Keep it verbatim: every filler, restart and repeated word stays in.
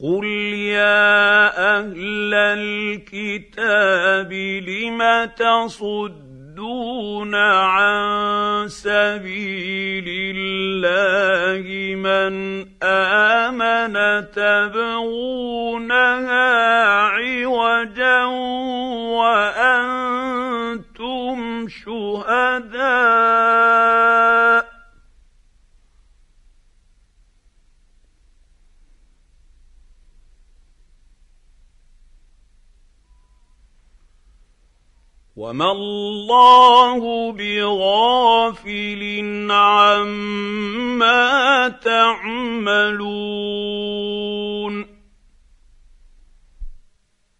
قل يا أهل الكتاب لم تصدون عن سبيل الله من آمن تبغونها عوجا وأنتم شهداء وما الله بغافل عما تعملون